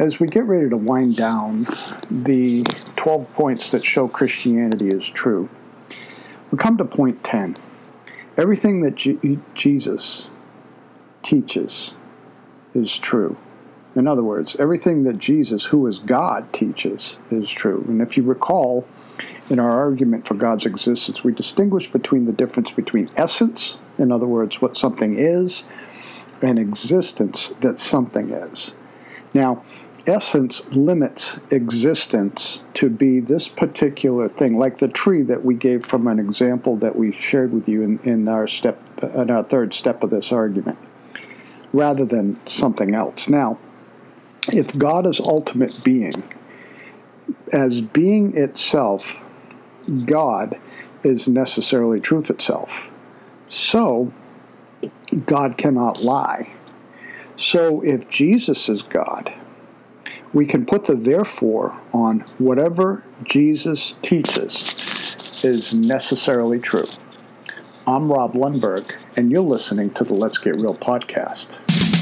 as we get ready to wind down the 12 points that show Christianity is true, we come to point 10. Everything that Jesus teaches is true. In other words, everything that Jesus, who is God, teaches is true. And if you recall, in our argument for God's existence, we distinguish between the difference between essence, in other words, what something is, and existence, that something is. Now, essence limits existence to be this particular thing, like the tree that we gave from an example that we shared with you in our third step of this argument, rather than something else. Now, if God is ultimate being, as being itself, God is necessarily truth itself. So, God cannot lie. So, if Jesus is God, we can put the therefore on whatever Jesus teaches is necessarily true. I'm Rob Lundberg, and you're listening to the Let's Get Real podcast.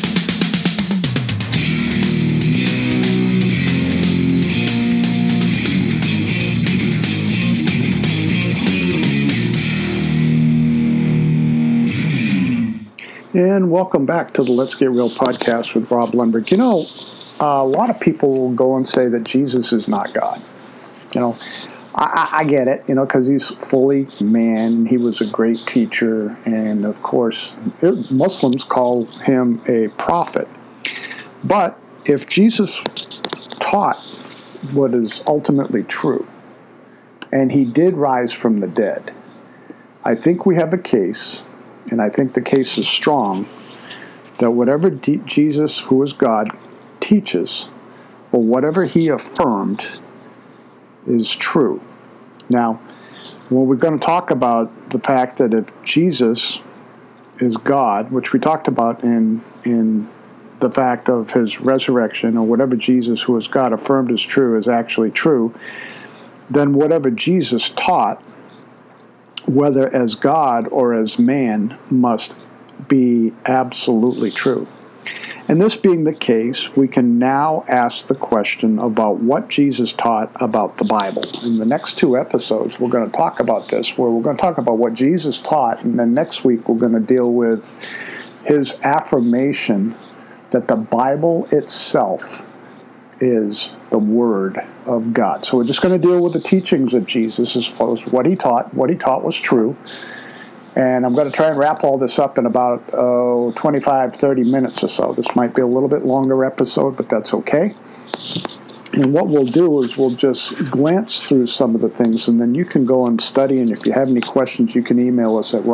And welcome back to the Let's Get Real podcast with Rob Lundberg. You know, a lot of people will go and say that Jesus is not God. You know, I get it, you know, because he's fully man. He was a great teacher. And, of course, Muslims call him a prophet. But if Jesus taught what is ultimately true, and he did rise from the dead, I think we have a case, and I think the case is strong, that whatever Jesus, who is God, teaches, or whatever he affirmed, is true. Now, when we're going to talk about the fact that if Jesus is God, which we talked about in the fact of his resurrection, or whatever Jesus, who is God, affirmed is true, is actually true, then whatever Jesus taught, whether as God or as man, must be absolutely true. And this being the case, we can now ask the question about what Jesus taught about the Bible. In the next two episodes, we're going to talk about this, where we're going to talk about what Jesus taught, and then next week we're going to deal with his affirmation that the Bible itself is the Word of God. So we're just going to deal with the teachings of Jesus as far as what he taught. What he taught was true. And I'm going to try and wrap all this up in about 25, 30 minutes or so. This might be a little bit longer episode, but that's okay. And what we'll do is we'll just glance through some of the things, and then you can go and study. And if you have any questions, you can email us at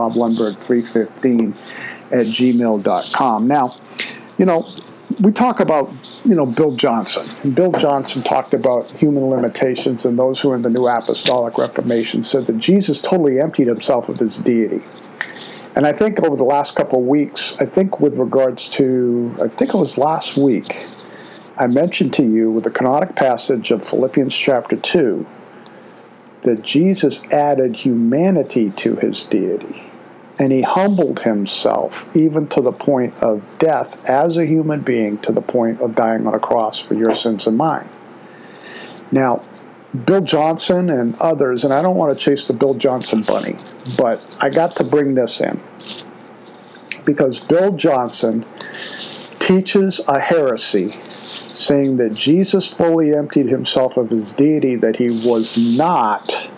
roblundberg315@gmail.com. Now, you know, we talk about, you know, Bill Johnson. And Bill Johnson talked about human limitations, and those who are in the New Apostolic Reformation said that Jesus totally emptied himself of his deity. And I think over the last couple of weeks, I think it was last week, I mentioned to you with the canonic passage of Philippians chapter 2 that Jesus added humanity to his deity. And he humbled himself even to the point of death as a human being, to the point of dying on a cross for your sins and mine. Now, Bill Johnson and others, and I don't want to chase the Bill Johnson bunny, but I got to bring this in because Bill Johnson teaches a heresy saying that Jesus fully emptied himself of his deity, that he was not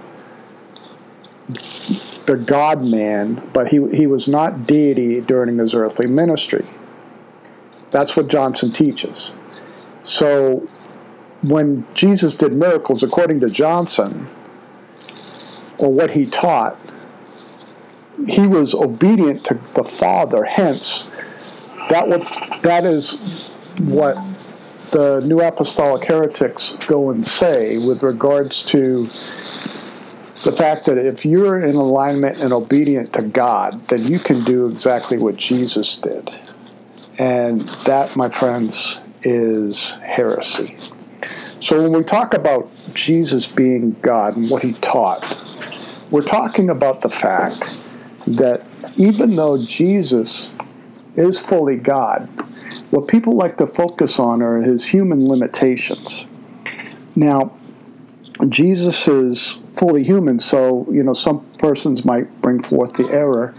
the God-man, but he was not deity during his earthly ministry. That's what Johnson teaches. So when Jesus did miracles, according to Johnson, or what he taught, he was obedient to the Father. Hence, that is what the New Apostolic heretics go and say with regards to the fact that if you're in alignment and obedient to God, then you can do exactly what Jesus did. And that, my friends, is heresy. So when we talk about Jesus being God and what he taught, we're talking about the fact that even though Jesus is fully God, what people like to focus on are his human limitations. Now, Jesus is fully human, so, some persons might bring forth the error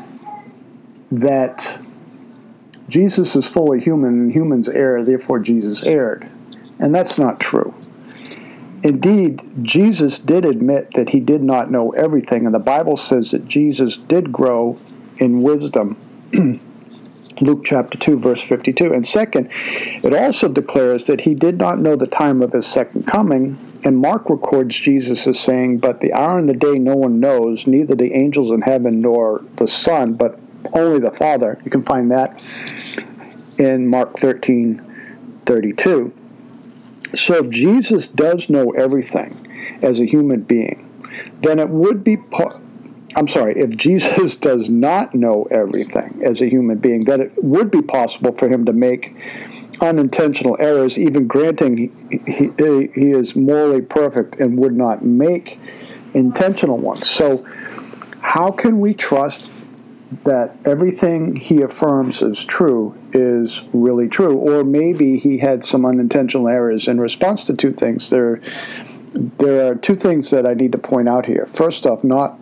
that Jesus is fully human and humans err, therefore Jesus erred. And that's not true. Indeed, Jesus did admit that he did not know everything, and the Bible says that Jesus did grow in wisdom. Luke chapter 2, verse 52. And second, it also declares that he did not know the time of his second coming, and Mark records Jesus as saying, "But the hour and the day no one knows, neither the angels in heaven nor the Son, but only the Father." You can find that in Mark 13:32. So if Jesus does know everything as a human being, then it would be if Jesus does not know everything as a human being, then it would be possible for him to make unintentional errors, even granting he is morally perfect and would not make intentional ones. So how can we trust that everything he affirms is true is really true? Or maybe he had some unintentional errors in response to two things. There are two things that I need to point out here. First off,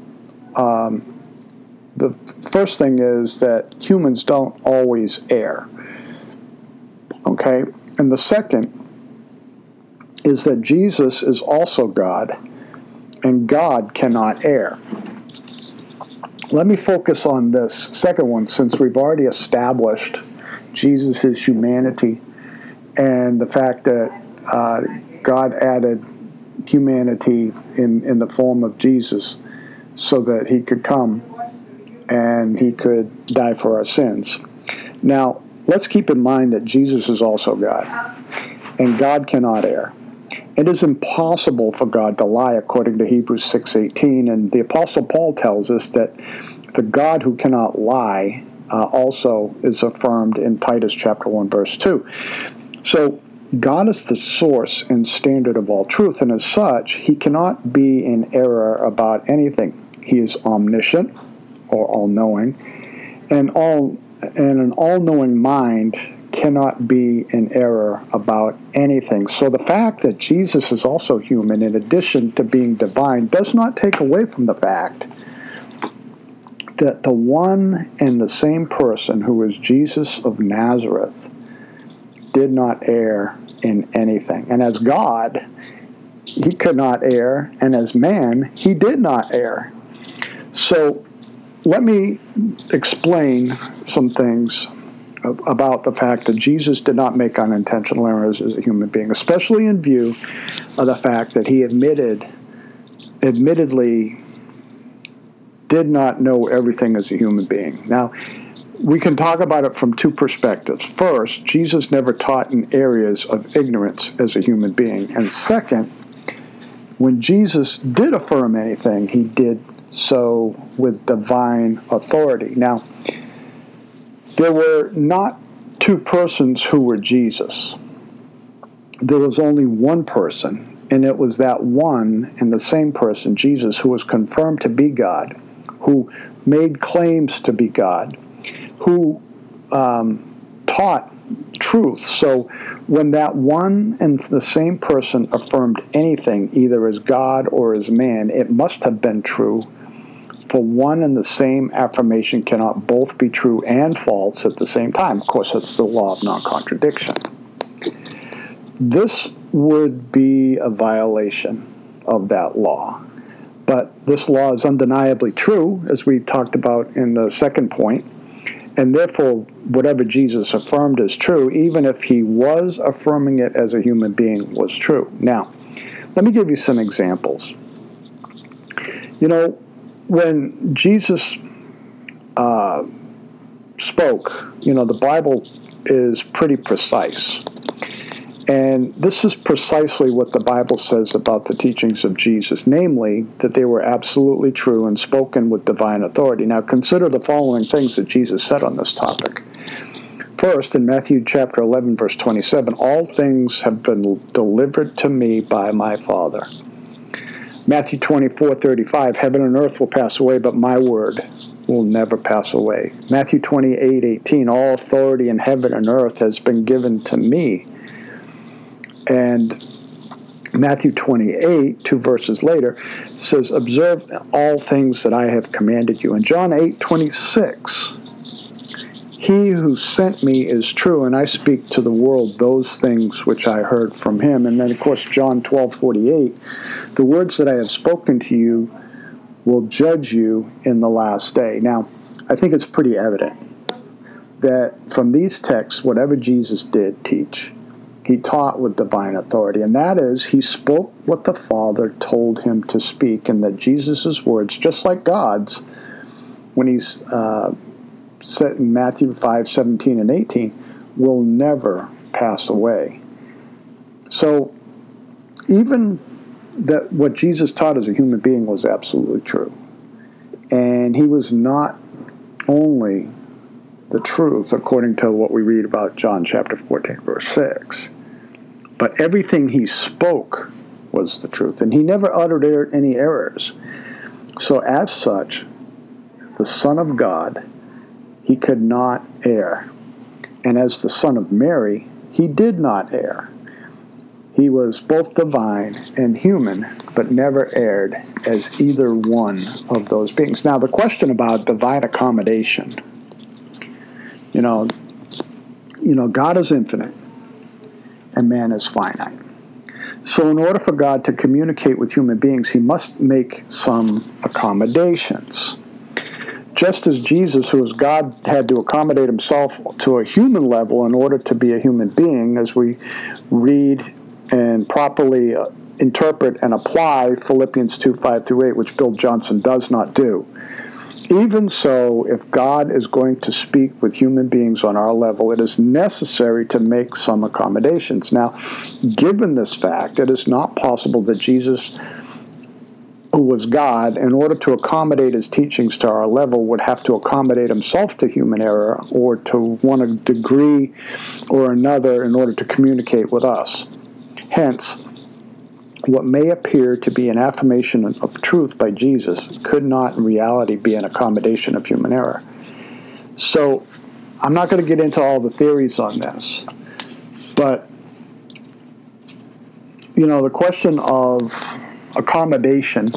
the first thing is that humans don't always err. Okay? And the second is that Jesus is also God, and God cannot err. Let me focus on this second one, since we've already established Jesus' humanity and the fact that God added humanity in the form of Jesus so that he could come and he could die for our sins. Now, let's keep in mind that Jesus is also God, and God cannot err. It is impossible for God to lie, according to Hebrews 6:18, and the Apostle Paul tells us that the God who cannot lie also is affirmed in Titus chapter 1, verse 2. So God is the source and standard of all truth, and as such, he cannot be in error about anything. He is omniscient, or all-knowing, and an all-knowing mind cannot be in error about anything. So the fact that Jesus is also human, in addition to being divine, does not take away from the fact that the one and the same person who is Jesus of Nazareth did not err in anything. And as God, he could not err, and as man, he did not err. So let me explain some things about the fact that Jesus did not make unintentional errors as a human being, especially in view of the fact that he admittedly did not know everything as a human being. Now, we can talk about it from two perspectives. First, Jesus never taught in areas of ignorance as a human being. And second, when Jesus did affirm anything, he did so with divine authority. Now, there were not two persons who were Jesus. There was only one person, and it was that one and the same person, Jesus, who was confirmed to be God, who made claims to be God, who taught truth. So when that one and the same person affirmed anything, either as God or as man, it must have been true. For one and the same affirmation cannot both be true and false at the same time. Of course, that's the law of non-contradiction. This would be a violation of that law. But this law is undeniably true, as we talked about in the second point, and therefore whatever Jesus affirmed is true, even if he was affirming it as a human being, was true. Now, let me give you some examples. When Jesus spoke, the Bible is pretty precise. And this is precisely what the Bible says about the teachings of Jesus, namely that they were absolutely true and spoken with divine authority. Now, consider the following things that Jesus said on this topic. First, in Matthew chapter 11, verse 27, all things have been delivered to me by my Father. Matthew 24:35, heaven and earth will pass away, but my word will never pass away. Matthew 28:18, all authority in heaven and earth has been given to me. And Matthew 28, 2 verses later, says, observe all things that I have commanded you. And John 8:26, he who sent me is true, and I speak to the world those things which I heard from him. And then, of course, John 12:48, the words that I have spoken to you will judge you in the last day. Now, I think it's pretty evident that from these texts, whatever Jesus did teach, he taught with divine authority, and that is, he spoke what the Father told him to speak, and that Jesus' words, just like God's, when he's said in Matthew 5:17 and 18, will never pass away. So, even that what Jesus taught as a human being was absolutely true. And he was not only the truth, according to what we read about John chapter 14, verse 6, but everything he spoke was the truth, and he never uttered any errors. So as such, the Son of God, he could not err. And as the Son of Mary, he did not err. He was both divine and human, but never erred as either one of those beings. Now, the question about divine accommodation, you know, God is infinite, and man is finite. So in order for God to communicate with human beings, he must make some accommodations. Just as Jesus, who is God, had to accommodate himself to a human level in order to be a human being, as we read and properly interpret and apply Philippians 2:5-8, which Bill Johnson does not do. Even so, if God is going to speak with human beings on our level, it is necessary to make some accommodations. Now, given this fact, it is not possible that Jesus, who was God, in order to accommodate his teachings to our level, would have to accommodate himself to human error or to one degree or another in order to communicate with us. Hence, what may appear to be an affirmation of truth by Jesus could not in reality be an accommodation of human error. So, I'm not going to get into all the theories on this, but, the question of accommodation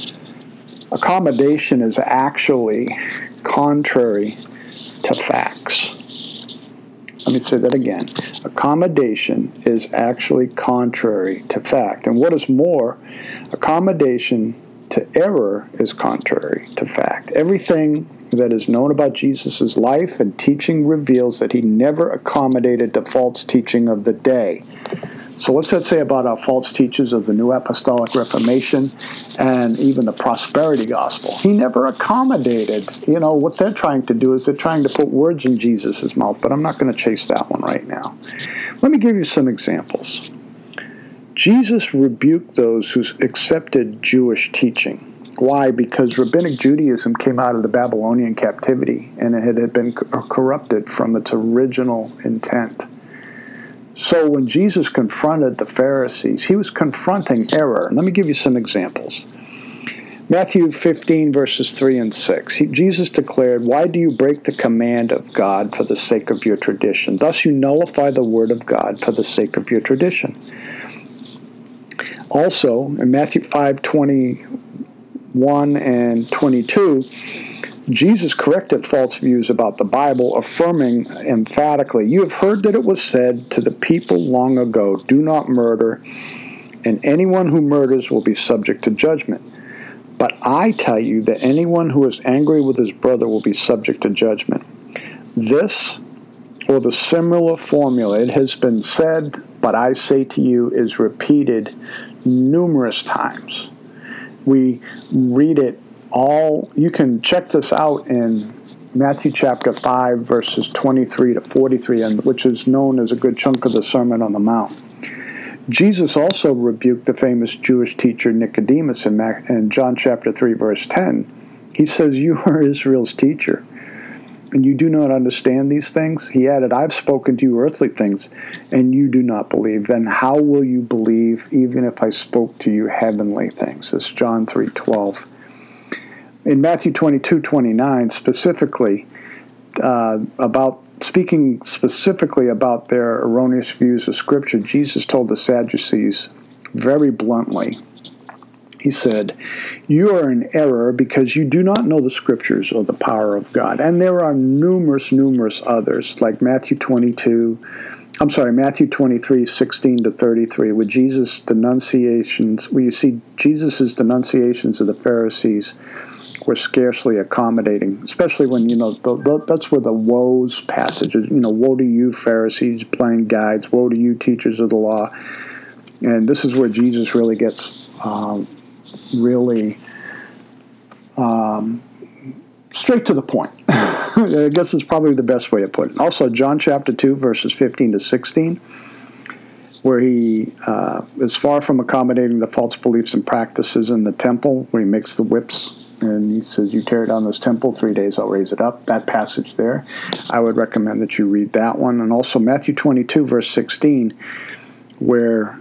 is actually contrary to facts. Let me say that again. Accommodation is actually contrary to fact. And what is more, accommodation to error is contrary to fact. Everything that is known about Jesus' life and teaching reveals that he never accommodated the false teaching of the day. So what's that say about our false teachers of the New Apostolic Reformation and even the prosperity gospel? He never accommodated. What they're trying to do is they're trying to put words in Jesus' mouth, but I'm not going to chase that one right now. Let me give you some examples. Jesus rebuked those who accepted Jewish teaching. Why? Because Rabbinic Judaism came out of the Babylonian captivity, and it had been corrupted from its original intent. So when Jesus confronted the Pharisees, he was confronting error. Let me give you some examples. Matthew 15, verses 3 and 6. Jesus declared, "Why do you break the command of God for the sake of your tradition? Thus you nullify the word of God for the sake of your tradition." Also, in Matthew 5:21 and 22, Jesus corrected false views about the Bible, affirming emphatically, "You have heard that it was said to the people long ago, 'Do not murder, and anyone who murders will be subject to judgment.' But I tell you that anyone who is angry with his brother will be subject to judgment." This, or the similar formula, "It has been said, but I say to you," is repeated numerous times. We read it all. You can check this out in Matthew chapter 5, verses 23 to 43, which is known as a good chunk of the Sermon on the Mount. Jesus also rebuked the famous Jewish teacher Nicodemus in John chapter 3, verse 10. He says, "You are Israel's teacher, and you do not understand these things?" He added, "I've spoken to you earthly things, and you do not believe. Then how will you believe even if I spoke to you heavenly things?" It's John 3:12. in Matthew 22:29, specifically speaking specifically about their erroneous views of Scripture, Jesus told the Sadducees very bluntly. He said, "You are in error because you do not know the Scriptures or the power of God." And there are numerous others, like Matthew 23:16-33, where Jesus' denunciations, where you see Jesus' denunciations of the Pharisees were scarcely accommodating, especially when, that's where the woes passages, woe to you, Pharisees, blind guides, woe to you, teachers of the law. And this is where Jesus really gets straight to the point. I guess it's probably the best way to put it. Also, John chapter 2, verses 15-16, where he is far from accommodating the false beliefs and practices in the temple, where he makes the whips, and he says, "You tear down this temple, 3 days I'll raise it up." That passage there, I would recommend that you read that one. And also Matthew 22, verse 16, where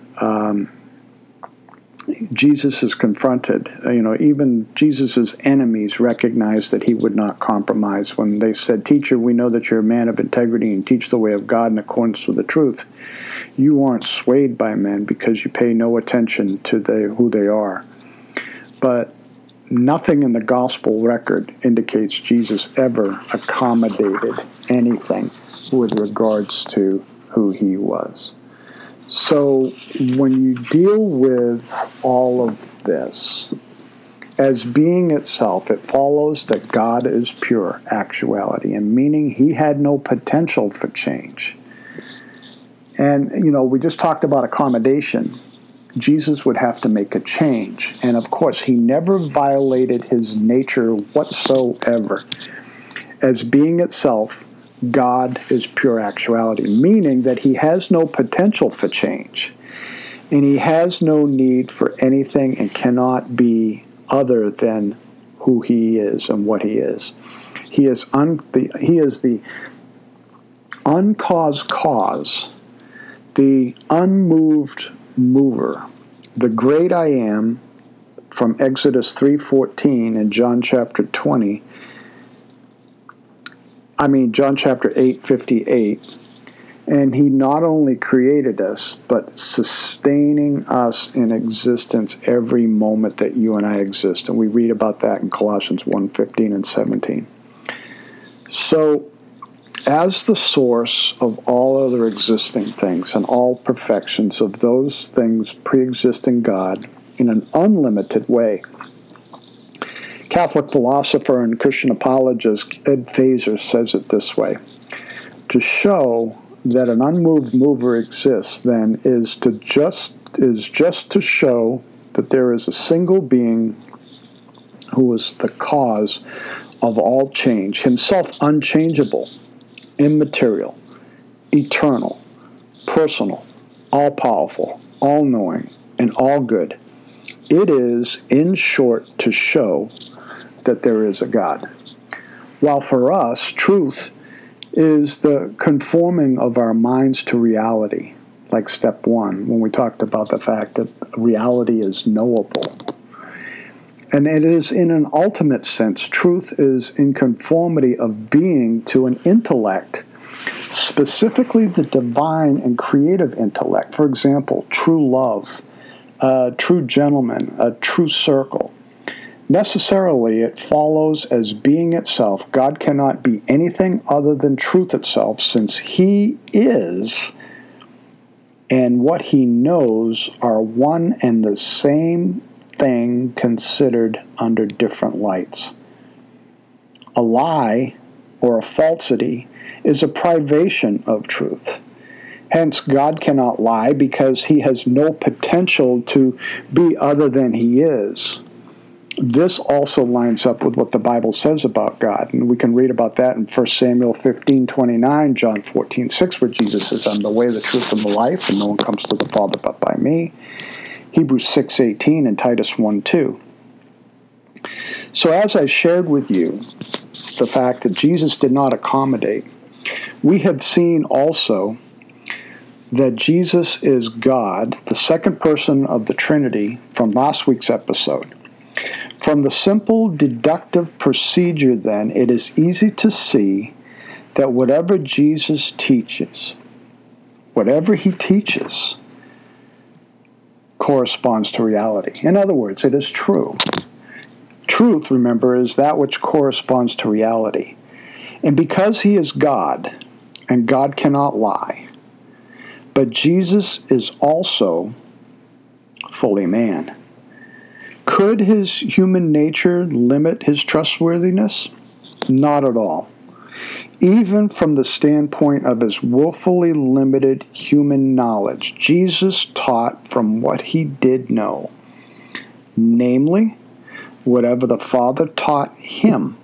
Jesus is confronted. Even Jesus' enemies recognized that he would not compromise when they said, "Teacher, we know that you're a man of integrity and teach the way of God in accordance with the truth. You aren't swayed by men because you pay no attention to who they are." But nothing in the gospel record indicates Jesus ever accommodated anything with regards to who he was. So when you deal with all of this as being itself, it follows that God is pure actuality, and meaning he had no potential for change. And, we just talked about accommodation. Jesus would have to make a change. And of course, he never violated his nature whatsoever. As being itself, God is pure actuality, meaning that he has no potential for change. And he has no need for anything and cannot be other than who he is and what he is. He is the uncaused cause, the unmoved mover, the great I am from Exodus 3:14 and John chapter 8:58. And he not only created us, but sustaining us in existence every moment that you and I exist. And we read about that in Colossians 1:15 and 17. So, as the source of all other existing things and all perfections of those things pre-existing God in an unlimited way, Catholic philosopher and Christian apologist Ed Feser says it this way: to show that an unmoved mover exists, then, is just to show that there is a single being who is the cause of all change, himself unchangeable, immaterial, eternal, personal, all-powerful, all-knowing, and all-good. It is, in short, to show that there is a God. While for us, truth is the conforming of our minds to reality, like step one, when we talked about the fact that reality is knowable. And it is, in an ultimate sense, truth is in conformity of being to an intellect, specifically the divine and creative intellect. For example, true love, a true gentleman, a true circle. Necessarily, it follows as being itself, God cannot be anything other than truth itself, since he is and what he knows are one and the same thing considered under different lights. A lie or a falsity is a privation of truth. Hence, God cannot lie because he has no potential to be other than he is. This also lines up with what the Bible says about God, and we can read about that in 1 Samuel 15:29, John 14:6, where Jesus says, "I'm the way, the truth, and the life, and no one comes to the Father but by me." Hebrews 6:18 and Titus 1:2. So as I shared with you the fact that Jesus did not accommodate, we have seen also that Jesus is God, the second person of the Trinity, from last week's episode. From the simple deductive procedure, then, it is easy to see that whatever Jesus teaches, whatever he teaches, corresponds to reality. In other words, it is true. Truth, remember, is that which corresponds to reality. And because he is God, and God cannot lie, but Jesus is also fully man. Could his human nature limit his trustworthiness? Not at all. Even from the standpoint of his woefully limited human knowledge, Jesus taught from what he did know, namely, whatever the Father taught him.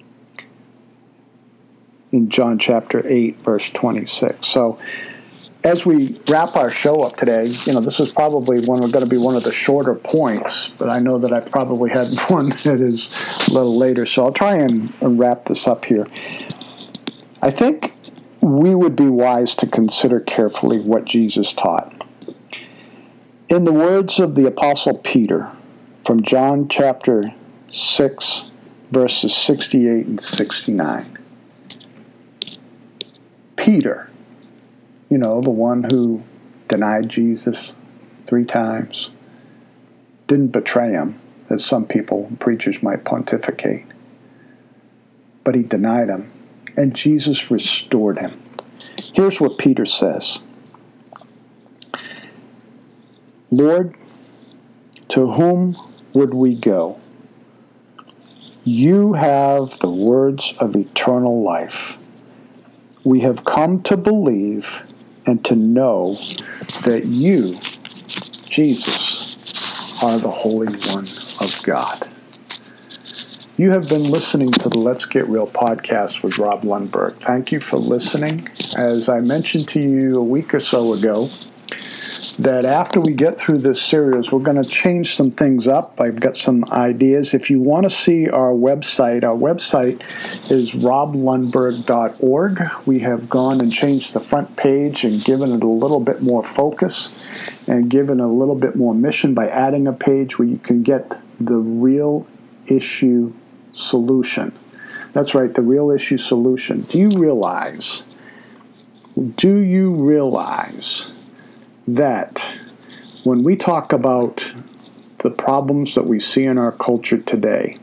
In John chapter 8, verse 26. So, as we wrap our show up today, this is probably going to be one of the shorter points, but I know that I probably had one that is a little later, so I'll try and wrap this up here. I think we would be wise to consider carefully what Jesus taught. In the words of the Apostle Peter, from John chapter 6, verses 68 and 69. Peter, the one who denied Jesus 3 times, didn't betray him, as some people, preachers, might pontificate, but he denied him, and Jesus restored him. Here's what Peter says: Lord, to whom would we go? You have the words of eternal life. We have come to believe and to know that you, Jesus, are the Holy One of God. You have been listening to the Let's Get Real podcast with Rob Lundberg. Thank you for listening. As I mentioned to you a week or so ago, that after we get through this series, we're going to change some things up. I've got some ideas. If you want to see our website is roblundberg.org. We have gone and changed the front page and given it a little bit more focus and given a little bit more mission by adding a page where you can get the real issue solution. That's right, the real issue solution. Do you realize that when we talk about the problems that we see in our culture today,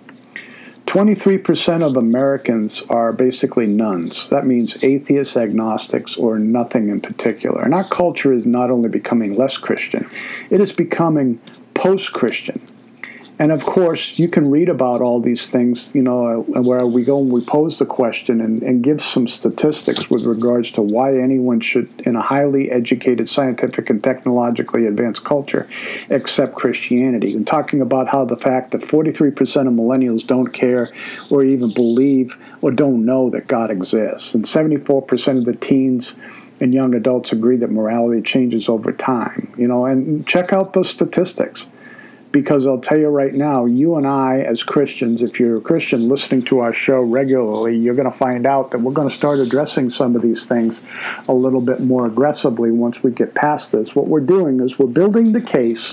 23% of Americans are basically nones. That means atheists, agnostics, or nothing in particular. And our culture is not only becoming less Christian, it is becoming post-Christian. And of course, you can read about all these things, where we go and we pose the question and give some statistics with regards to why anyone should, in a highly educated, scientific, and technologically advanced culture, accept Christianity. And talking about how the fact that 43% of millennials don't care or even believe or don't know that God exists. And 74% of the teens and young adults agree that morality changes over time. And check out those statistics. Because I'll tell you right now, you and I as Christians, if you're a Christian listening to our show regularly, you're going to find out that we're going to start addressing some of these things a little bit more aggressively once we get past this. What we're doing is we're building the case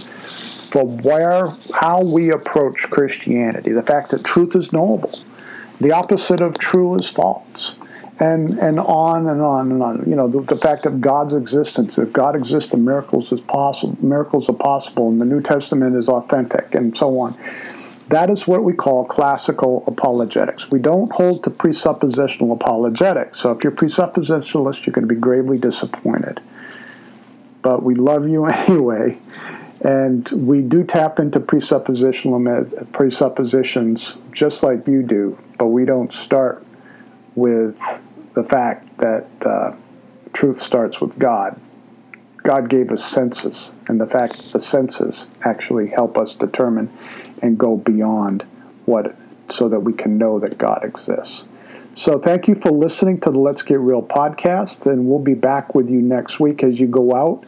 for how we approach Christianity, the fact that truth is knowable, the opposite of true is false. And on and on and on. The fact of God's existence. If God exists, the miracles are possible, and the New Testament is authentic, and so on. That is what we call classical apologetics. We don't hold to presuppositional apologetics. So if you're presuppositionalist, you're going to be gravely disappointed. But we love you anyway, and we do tap into presuppositions just like you do, but we don't start with the fact that truth starts with God. God gave us senses, and the fact that the senses actually help us determine and go beyond so that we can know that God exists. So thank you for listening to the Let's Get Real podcast, and we'll be back with you next week as you go out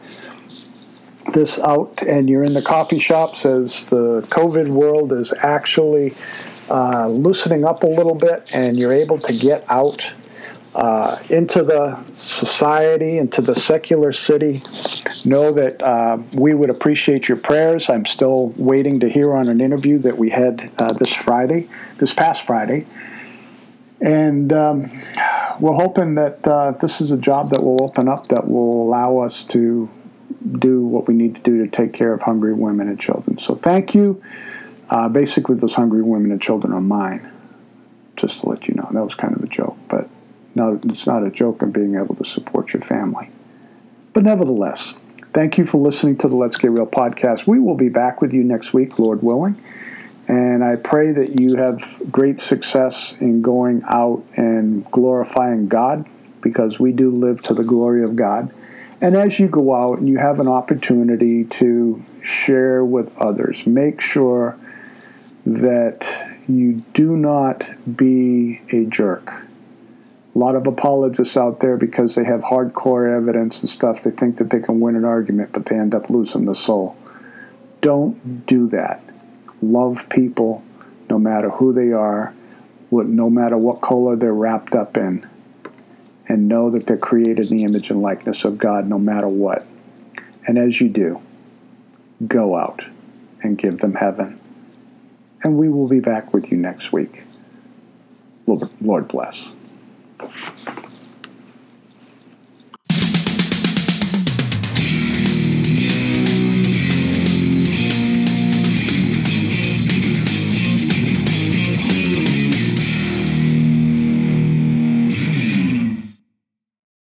and you're in the coffee shops as the COVID world is actually loosening up a little bit, and you're able to get out into the society, into the secular city. Know that we would appreciate your prayers. I'm still waiting to hear on an interview that we had this past Friday. And we're hoping that this is a job that will open up, that will allow us to do what we need to do to take care of hungry women and children. So thank you. Basically, those hungry women and children are mine, just to let you know. That was kind of a joke, but no, it's not a joke of being able to support your family. But nevertheless, thank you for listening to the Let's Get Real podcast. We will be back with you next week, Lord willing. And I pray that you have great success in going out and glorifying God, because we do live to the glory of God. And as you go out and you have an opportunity to share with others, make sure that you do not be a jerk. A lot of apologists out there, because they have hardcore evidence and stuff, they think that they can win an argument, but they end up losing the soul. Don't do that. Love people no matter who they are, no matter what color they're wrapped up in, and know that they're created in the image and likeness of God no matter what. And as you do, go out and give them heaven. And we will be back with you next week. Lord bless.